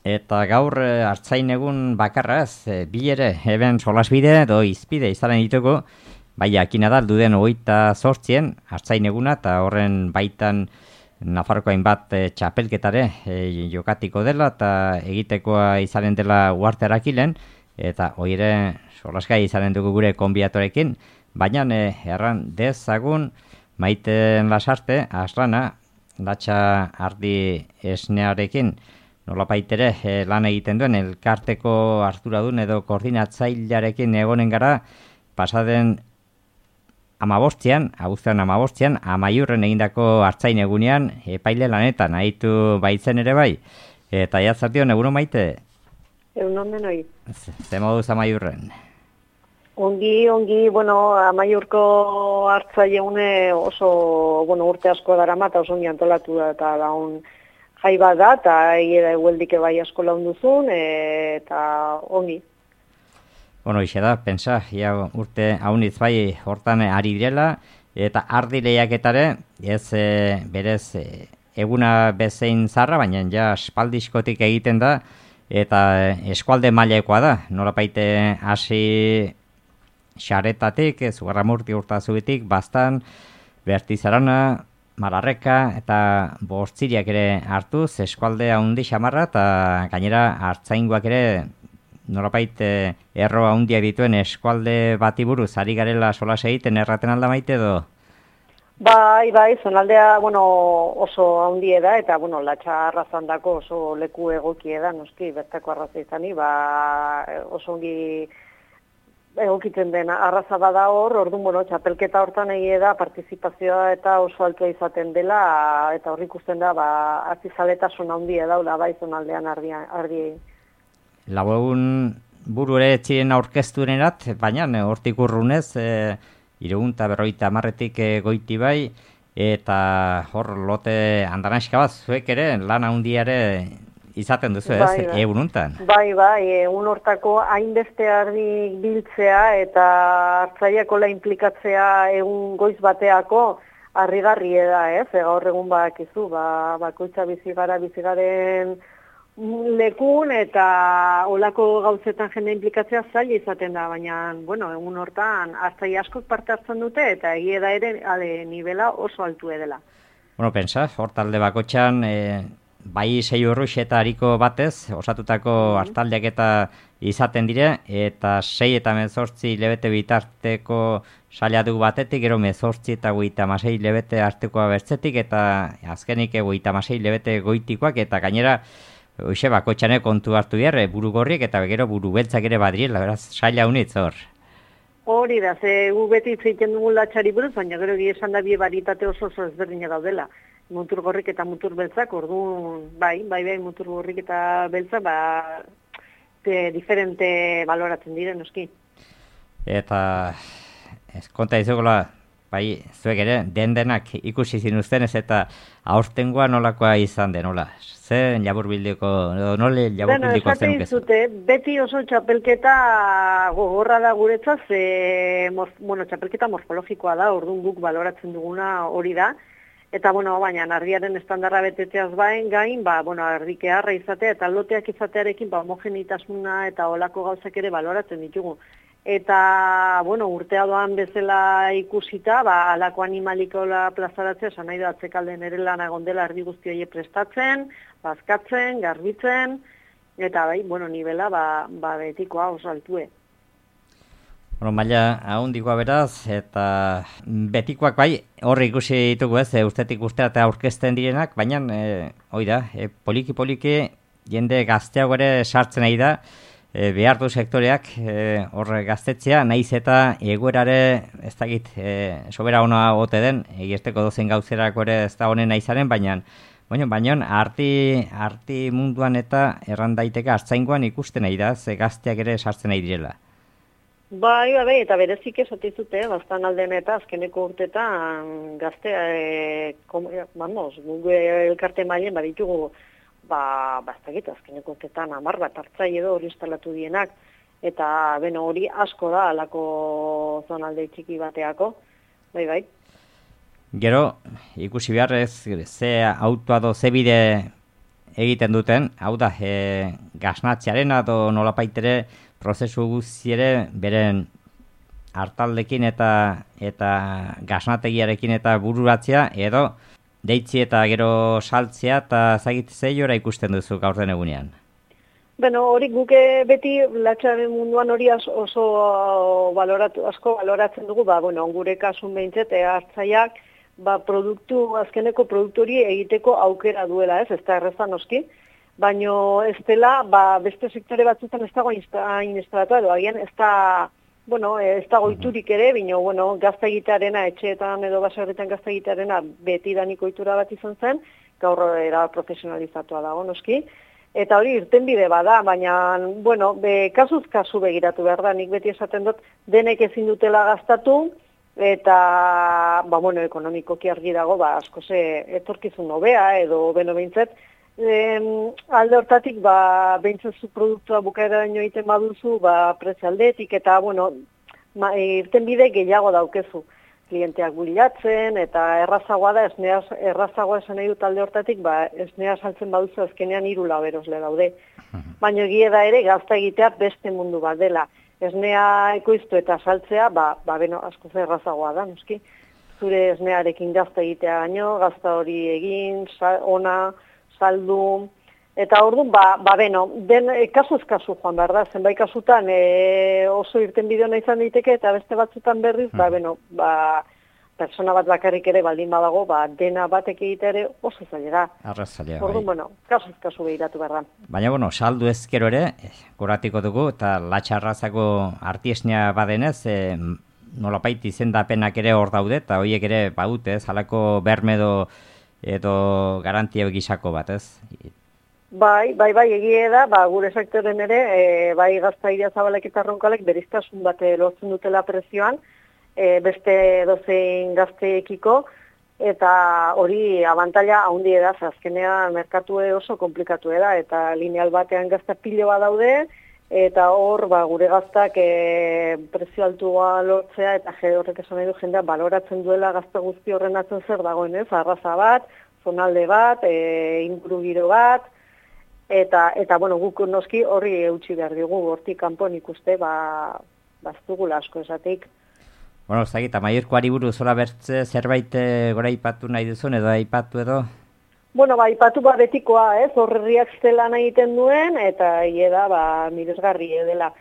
Eta gaur artzain egun bakarraz, bi ere, eben solasbide edo izpide izanen ditugu, bai jakina da, duden 28 artzain eguna, eta horren baitan Nafarroko hainbat txapelketare jokatiko dela, eta egitekoa izanen dela Uharte Arakilen, eta hoire solasgai izanen dugu gure konbiatorekin, baina erran dezagun Maiten Lasarte, Aslana, Latxa Ardi Esnearekin, nolapaitere lan egiten duen elkarteko arduradun edo koordinatzailearekin egonen gara pasaden abuztuan 15, Amaiurren egindako artzain egunean epaile lanetan ahitu baitzen ere bai. Eta jatzartion, eguno Maite? Egunon denoi. Ze moduz Amaiurren? Ongi, bueno, Amaiurko hartzaile oso, urte asko darama eta oso ongi antolatu da eta laun jai bat da, eta hiera egueldike bai asko launduzun, eta ongi. Bueno, ixe da, pensa, ia urte haunitz bai hortan ari direla, eta ardi lehiaketare, ez berez eguna bezein zarra, baina ja espaldiskotik egiten da, eta eskualde mailekoa da, nolapaite hasi xaretatik, Zugarramurdi Urtazubitik, Baztan, Bertizarana, Malarreka eta Bortziriak ere hartuz, eskualde handi xamarra, eta gainera hartzaingoak ere norapait erro handia dituen eskualde bati buruz ari garela solas egiten erraten alda Maite edo? Bai, zonaldea, oso handie da, eta, Latxa arrazandako oso leku egokie da, noski, bertako arraza izani, oso ongi egokitzen den arraza bada hor, orduan, txapelketa hortan egie da, partizipazioa eta oso altua izaten dela, eta hor ikusten da, artizaletasun handia daula, bai, zonaldean ardiei. Lau egun buru ere etxiren aurkeztunerat, baina hortik urrunez, 350 goiti bai, eta hor lote andanaska bat zuek ere lan handiare izaten duzu, ez, egun untan? Bai, egun hortako hainbeste ardi biltzea eta hartzaiakola implikatzea egun goiz bateako harrigarri da, ez? Gaur egun bakizu, bakoitza bizigaren lekun eta olako gauzetan jende implikatzea zaila izaten da, baina, egun hortan hartzai askok parte hartzen dute eta egie da ere nivela oso altu edela. Pensa, hor talde bakotxan, bai 6 urrux eta hariko batez, osatutako hartaldeak eta izaten dire, eta 6 eta 18 lebete bitarteko saila dugu batetik, gero 18 eta 36 lebete artekoa bertzetik, eta azkenik 36 lebete goitikoak, eta gainera, hoxe bakotxane kontu hartu behar, buru gorriek eta gero buru beltzak ere badirela, beraz, saila unitz hor. Hori da, ze gu beti zeiten dugu Latxari buruz, baina gero esan da bie baritate oso ezberdina daudela. Mutur gorrik eta mutur beltzak, orduan, bai, mutur gorrik eta beltzak, diferente baloratzen diren, noski. Eta, konta izugola, bai, zuek ere, denak ikusi zinuztenez eta aurtengoa nolakoa izan den, nola? Ze laburbildiko, nole laburbildiko zen ukezu? Beti oso txapelketa gogorra da guretzaz, txapelketa morfologikoa da, orduan guk baloratzen duguna hori da, eta, baina ardiaren estandarra betetzeaz gain, ardike harra izatea eta loteak izatearekin, homogenitasuna eta olako gauzak ere baloratzen ditugu. Eta, urtea doan bezala ikusita, alako animalikola plazaratzea, esan nahi da atzekalden ere lan agondela erdi guzti hori prestatzen, bazkatzen, garbitzen, eta nivela, betikoa oso altue. Maila ahondikoa beraz, eta betikoak bai, horre ikusi ditugu ez, urtetik urtea eta aurkezten direnak, baina, poliki jende gazteago ere sartzen nahi da, behar du sektoreak horre gaztetzea, nahiz eta egoerare, ez dakit, sobera ona ote den, egizteko dozen gauzerako ere ez da honen izaren, baina arti munduan eta erran daiteke hartzaingoan ikusten nahi da, ze gazteak ere sartzen nahi direla. Bai, eta berezik esatizute, bastan alden eta azkeneko urtetan gaztea, elkarte mailen baditugu, bastakit, azkeneko urtetan 10 bat hartzai edo hori instalatu dienak, eta hori asko da alako zonalde txiki bateako, bai. Gero, ikusi behar ez, ze autoa do, ze bide egiten duten, hau da, gaznatzearen edo nolapaitere prozesu guzti ere beren hartaldekin eta gaznategiarekin eta bururatzea, edo deitzi eta gero saltzea eta zeora ikusten duzu gaur den egunean. Beno, hori guke beti latxaren munduan hori oso asko baloratzen dugu, gure kasun behintzet, hartzaiak, azkeneko produktu hori egiteko aukera duela, ez da erreza noski, baino ez dela, beste sektore batzutan ez dago instalatu, edo agian ez da goiturik ere, bino, gazta egitearena, etxeetan edo baserritan gazta egitearena beti daniko ohitura bat izan zen, gaur era profesionalizatua dago noski, eta hori irtenbide bada, baina, kasuz kasu begiratu behar da, nik beti esaten dut, denek ezin dutela gastatu, eta, ekonomikoki argi dago, asko etorkizun hobea, edo beno behintzet, alde hortatik, behintzat zu produktua bukaera daño egiten baduzu, prezialdetik, eta, irtenbide gehiago daukezu. Klienteak bilatzen, eta errazagoa da, errazagoa esan nahi dut alde hortatik, esnea saltzen baduzu azkenean 3 laberosle daude. Baina egia da ere, gazta egitea beste mundu bat dela. Esnea ekoiztu eta saltzea, askoz errazagoa da, noski. Zure esnearekin gazta egitea gaino, gazta hori egin, ona, saldu, eta orduan, kasuz kasu joan behar da, zenbait kasutan oso irtenbide ona izan daiteke, eta beste batzutan berriz, persona bat bakarrik ere baldin badago, dena batek egitea ere oso zailera. Arrazailea, orduan, kasuz kasu behiratu behar da. Baina, saldu ezkero ere, goratiko dugu, eta latxarrazako artiesnea badenez, nolapait izendapenak ere hor daude, eta horiek ere baute, halako berme edo garantia gisako bat, ez? Bai, egie da, gure sektoren ere, gaztairia zabalek eta ronkalek beriztasun bat lortzen dutela prezioan, beste dozein gazteekiko, eta hori abantaila haundi da, azkenean merkatue oso komplikatu da, eta lineal batean gazta piloa daude, eta hor gure gaztak prezio altua lortzea, eta horrek esan nahi du jendea baloratzen duela gazta guzti horren atzen zer dagoen, ez? Arraza bat, zonalde bat, ingurugiro bat, eta guk noski horri eutxi behar dugu, hortik kanpon ikuste, ez dugula asko esatik. Zagit, Amaiurkoari buruz zola bertze zerbait gora ipatu nahi duzun, edo aipatu edo? Ipatu betikoa, ez, horriak zelan egiten duen, eta da, miresgarri dela.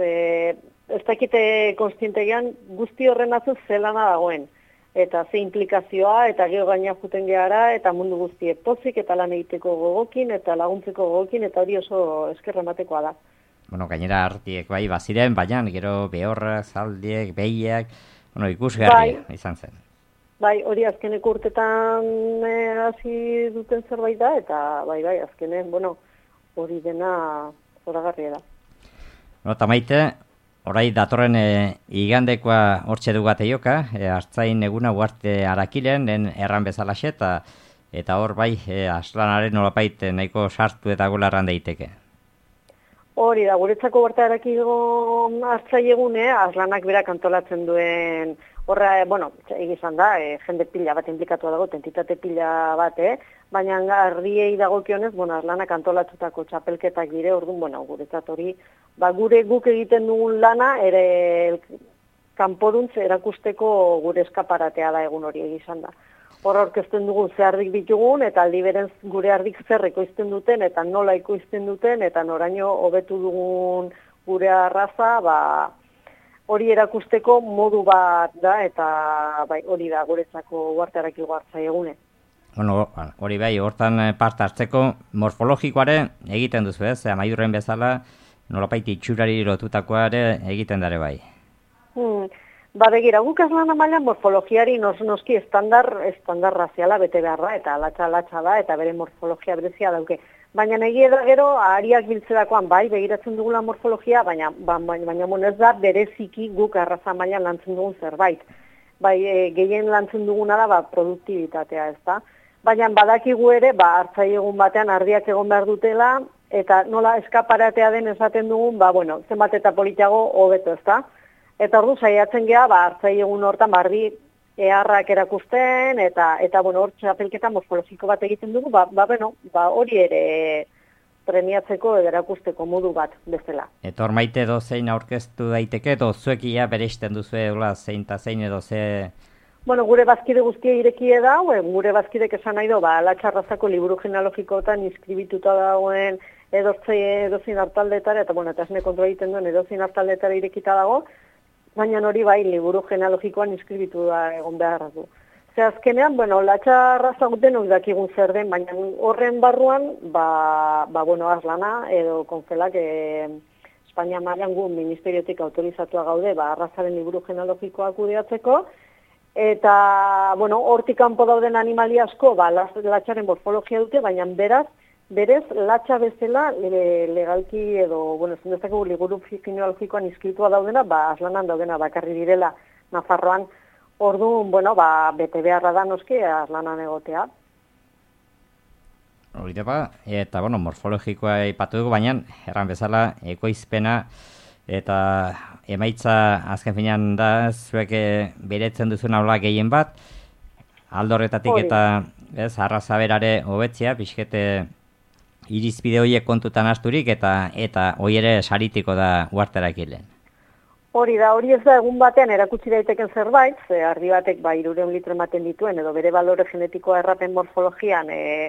Ez dakite konstientegian guzti horren atzu zelana dagoen. Eta ze implikazioa, eta gero gaina juten gehara, eta mundu guztiek pozik, eta lan egiteko gogokin, eta laguntzeko gogokin, eta hori oso eskerra ematekoa da. Gainera artiek baziren, baina gero behorrak, zaldiek, behiak, ikusgarri izan zen. Hori azkeneko urtetan hasi duten zerbait da, eta azkenen, hori dena zoragarria da. Eta Maite, orai datorren igandekoa hortxe dugat eioka, hartzain eguna uarte Arakilen, erran bezalaxe, eta hor aslanaren nolapait nahiko sartu eta golarran daiteke. Hori da, guretzako uarte Arakilgo hartzai egune, aslanak berak antolatzen duen, horra, egizan da, jende pila bat inplikatua dago, entitate pila bat, baina ardiei dagokionez, aslanak antolatutako txapelketak dire, orduan, guretzat hori, gure guk egiten dugun lana, ere kanporuntz erakusteko gure eskaparatea da egun hori egizan da. Hor orkesten dugun ze ardik ditugun, eta aldi beren gure ardik zer ekoizten duten, eta nola ekoizten duten, eta noraino hobetu dugun gure arraza, hori erakusteko modu bat da, eta hori da guretzako Uarte Arakilgo hartzai egune. Hori hortan parte hartzeko morfologikoare egiten duzu, ez? Amaiurren bezala, nolapait itxurari lotutakoa ere egiten dare bai. Begira, guk aslana mailan morfologiari noski estandar raziala bete beharra, eta latxa da, eta bere morfologia berezia dauke. Baina egia da gero, ariak biltzerakoan begiratzen dugula morfologia, baina ez da bereziki guk arraza mailan lantzen dugun zerbait. Gehien lantzen duguna da produktibitatea, ez da. Baina badakigu ere, hartzai egun batean ardiak egon behar dutela, eta nola eskaparatea den esaten dugun, zenbat eta politiago hobeto, ez da. Eta ordu saiatzen geha, hartzai egun hortan ardi eharrak erakusten, eta bueno, hor txapelketa morfologiko bat egiten dugu, hori ere premiatzeko edo erakusteko modu bat bezala. Eta hor maite zein aurkeztu daiteke, edo zuekia bereizten duzu zein eta zein edo ze... Bueno, gure bazkide guztia irekie da, gure bazkidek esan nahi do, Latxarrazako liburu genealogikoetan inskribituta dagoen edozein hartaldetara, eta bueno, eta esne kontrola egiten duen edozein hartaldetara irekita dago, baina hori bai liburu genealogikoan inskribitu da egon behar du. Ze azkenean, bueno, Latxarraza denok dakigun zer den, baina horren barruan, Arlana edo konzelak Espainia mailan gu ministeriotik autorizatua gaude, arrazaren liburu genealogikoa kudeatzeko, eta, bueno, hortik kanpo dauden animali asko, latxaren morfologia dute, baina berez, latxa bezala legalki edo, bueno, zendezako liburu genealogikoan inskriptua daudena, Aslanan daudena bakarri direla Nafarroan. Orduan, bete beharra da noski Aslanan egotea. Horita eta, morfologikoa aipatu dugu, baina, erran bezala, ekoizpena, eta emaitza azken finean da, zuek beretzen duzuna hola gehien bat, aldorretatik eta arraza berare hobetzea, pixkete irizpide horiek kontutan asturik, eta hori ere saritiko da uarterakilen. Hori ez da egun batean erakutsi daiteken zerbait, ardi batek 300 litro ematen dituen, edo bere balore genetikoa errapen morfologian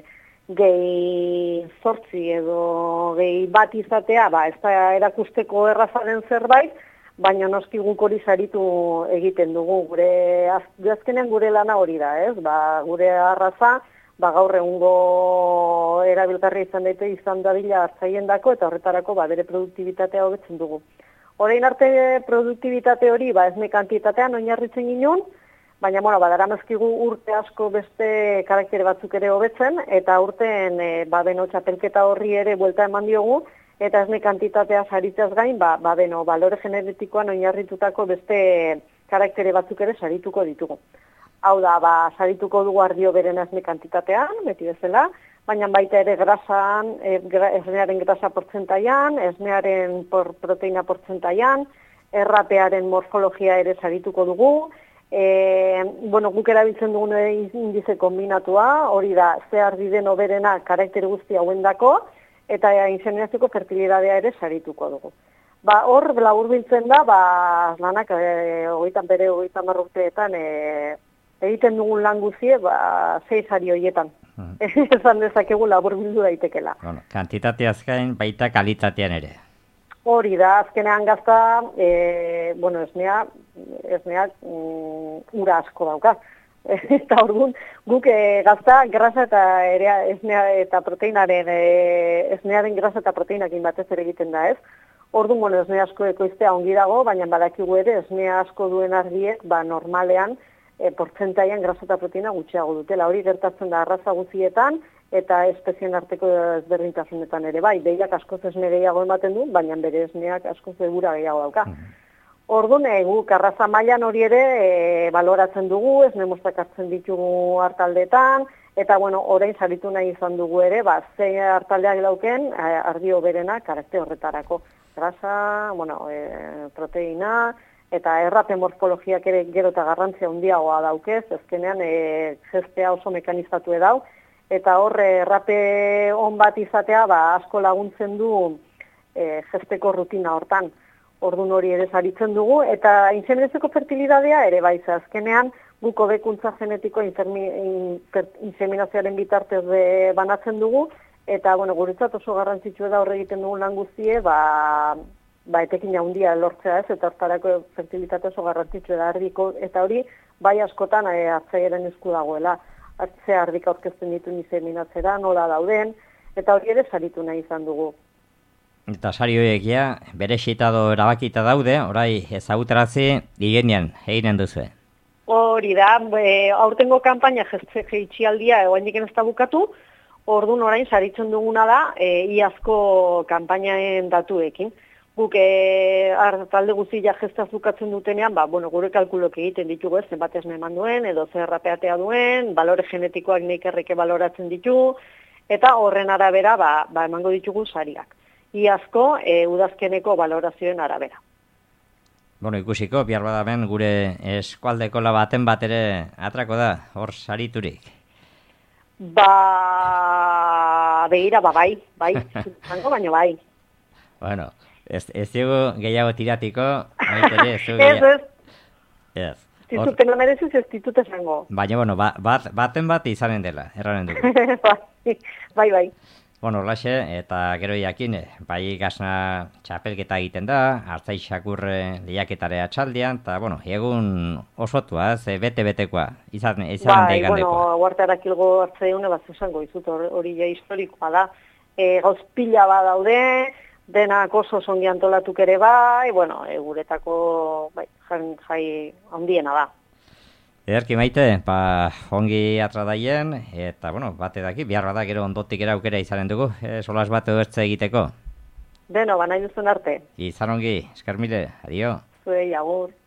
gehi 8 edo gehi bat izatea, ez da erakusteko errazaren zerbait, baina noski guk hori saritu egiten dugu. Azkenean gure lana hori da, ez? Gure arraza, gaur egungo erabilgarri izan dadila hartzaiendako, eta horretarako bere produktibitatea hobetzen dugu. Orain arte produktibitate hori, esne kantitatean oinarritzen ginen, baina, badaramazkigu urte asko beste karaktere batzuk ere hobetzen, eta urten, txapelketa horri ere buelta eman diogu, eta esne kantitatea saritzeaz gain, balore genetikoan oinarritutako beste karaktere batzuk ere sarituko ditugu. Hau da, sarituko dugu ardio beren esne kantitatean, beti bezala, baina baita ere grasan, esnearen grasa portzentaian, esnearen proteina portzentaian, errapearen morfologia ere sarituko dugu, guk erabiltzen dugun indize kombinatua, hori da, ze ardi den oberena karakter guzti hauendako, eta inseminazioko fertilidadea ere sarituko dugu. Hor, laburbiltzen da, Aslanak, 30 urteetan, egiten dugun lan guzie, 6 ari horietan. Esan dezakegu laburbildu daitekela. Kantitateaz gain, baita kalitatean ere. Hori da, azkenean gazta, esneak ura asko dauka. Eta orduan, guk gazta grasa eta esnea proteinaren, esnearen grasa eta proteinakin batez ere egiten da, ez? Orduan, esne asko ekoiztea ongi dago, baina badakigu ere, esnea asko duen ardiek, normalean, portzentaian grasa eta proteina gutxiago dutela. Hori gertatzen da arraza guztietan, eta espezien arteko ezberdintasunetan ere bai. Behiak askoz esne gehiago ematen du, baina bere esneak askoz egura gehiago dauka. Orduan, guk arraza mailan hori ere baloratzen dugu, esne mostak hartzen ditugu hartaldetan, eta orain saritu nahi izan dugu ere, ze hartaldeak dauken ardio berena karakter horretarako. Grasa, proteina, eta errape morfologiak ere gero eta garrantzia handiagoa daukez, ezkenean gestea oso mekanizatu edau, eta hor errape on bat izatea asko laguntzen du gesteko rutina hortan. Orduan hori ere saritzen dugu, eta inseminazioko fertilidadea ere baiz, azkenean guk hobekuntza genetiko inseminazioaren bitartez banatzen dugu, eta guretzat oso garrantzitsua da horre egiten dugu lan guztie, etekin handia lortzea ez, eta hortarako fertilitate oso garrantzitsua da ardiko, eta hori bai askotan hartzaiaren esku dagoela. Ze ardik aurkezten ditu inseminatzera, nola dauden, eta hori ere saritu nahi izan dugu. Eta sari horiek bere xitado erabakita daude, orai ezagutarazi digenean eginen duzu. Hori da, aurtengo kanpaina jeitxialdia oraindik ez da bukatu, orduan orain saritzen duguna da iazko kanpainaen datuekin. Guk talde guztia gestaz bukatzen dutenean, gure kalkulok egiten ditugu ez, zenbat esne eman duen, edo zer rapeatea duen, balore genetikoak neikerreke baloratzen ditu, eta horren arabera emango ditugu sariak. Iazko udazkeneko balorazioen arabera. Bueno, ikusiko, bihar badaben gure eskualdeko baten bat ere atrako da, hor sariturik. Begira, bai, zango, baina bai. Bueno, ez dugu gehiago tiratiko, maitere, ez dugu gehiago. Ez. Zituten amerezuz ez ditut esango. Baina, bueno, baten bat izanen dela, erraren dugu. Bai. Bueno, laxe, eta gero jakin, bai gazna txapelketa egiten da, hartzai xakurre lehiaketare atxaldian, eta, bueno, egun osotua, bete-betekoa, izan deigandekoa. Bueno, huartarak ilgo hartzaiune bat esango izut, hori ja historikoa da. Gauz pila bat daude, denak oso zongi antolatuk ere bai, bueno, guretako jai handiena da. Ederki maite, ongi atradaien, eta, bueno, bate daki, biharra da gero ondotik era aukera izanen dugu, solas bat edo egiteko. Beno, nahi duzun arte. Izan ongi, eskar mile, adio. Zuei, agur.